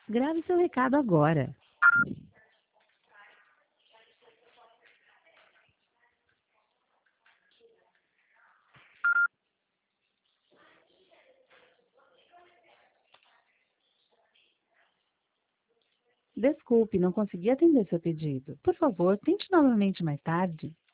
Grave seu recado agora. Desculpe, não consegui atender seu pedido. Por favor, tente novamente mais tarde.